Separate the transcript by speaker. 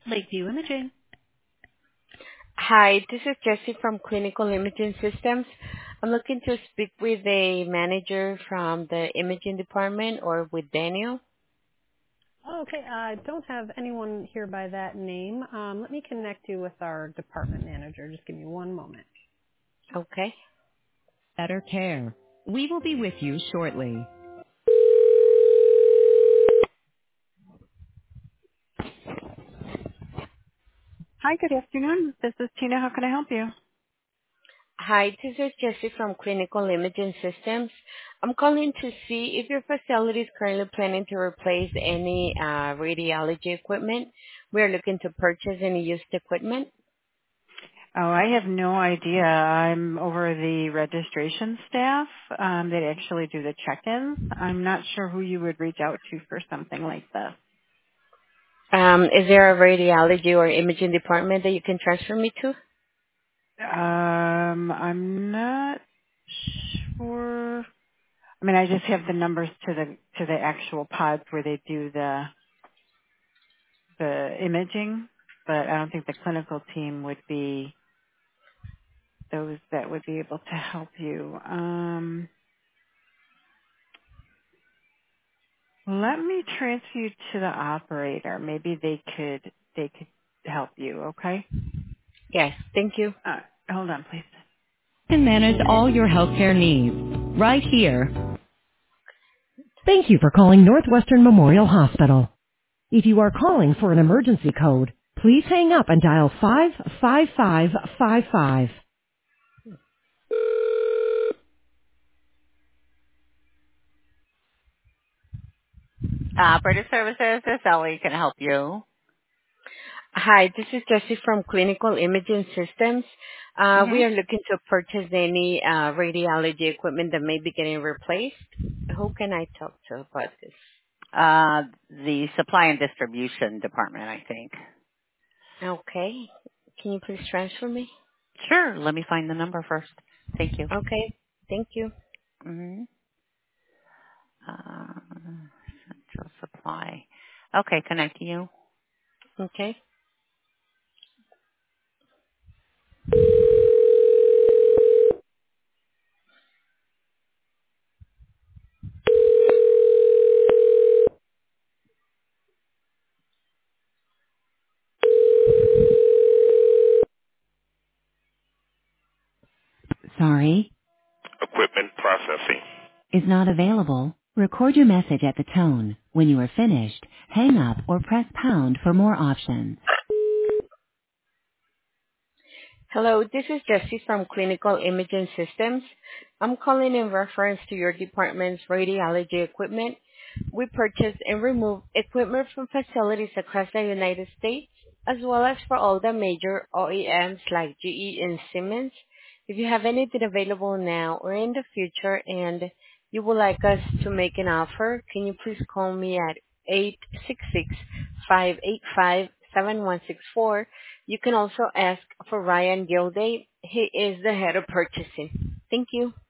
Speaker 1: Lakeview Imaging.
Speaker 2: Hi, this is Jessie from Clinical Imaging Systems. I'm looking to speak with a manager from the imaging department or with Daniel.
Speaker 1: Oh, okay, I don't have anyone here by that name. Let me connect you with our department manager. Just give me one moment.
Speaker 2: Okay.
Speaker 3: Better care. We will be with you shortly. Hi, good afternoon. This is Tina. How can I help you?
Speaker 2: Hi, this is Jessie from Clinical Imaging Systems. I'm calling to see if your facility is currently planning to replace any radiology equipment. We're looking to purchase any used equipment.
Speaker 3: Oh, I have no idea. I'm over the registration staff that actually do the check-ins. I'm not sure who you would reach out to for something like this.
Speaker 2: Is there a radiology or imaging department that you can transfer me to?
Speaker 3: I'm not sure. I mean, I just have the numbers to the actual pods where they do the imaging, but I don't think the clinical team would be those that would be able to help you. Let me transfer you to the operator. Maybe they could help you. Okay.
Speaker 2: Yes, thank you.
Speaker 3: Hold on, please. And manage all your healthcare needs right here. Thank you for calling Northwestern Memorial Hospital. If you are calling for an emergency code, please hang up and dial 55555. Operator Services, this is Ellie. Can I help you?
Speaker 2: Hi, this is Jessie from Clinical Imaging Systems.
Speaker 3: Mm-hmm.
Speaker 2: We are looking to purchase any radiology equipment that may be getting replaced. Who can I talk to about this?
Speaker 3: The supply and distribution department, I think.
Speaker 2: Okay. Can you please transfer me?
Speaker 3: Sure. Let me find the number first. Thank you.
Speaker 2: Okay. Thank you.
Speaker 3: Mm-hmm. Central Supply. Okay, connecting you.
Speaker 2: Okay.
Speaker 3: Sorry,
Speaker 4: Equipment processing.
Speaker 3: is not available. Record your message at the tone. When you are finished, hang up or press pound for more options.
Speaker 2: Hello, this is Jessie from Clinical Imaging Systems. I'm calling in reference to your department's radiology equipment. We purchase and remove equipment from facilities across the United States, as well as for all the major OEMs like GE and Siemens. If you have anything available now or in the future and you would like us to make an offer, can you please call me at 866-585-7164. You can also ask for Ryan Gilday. He is the head of purchasing. Thank you.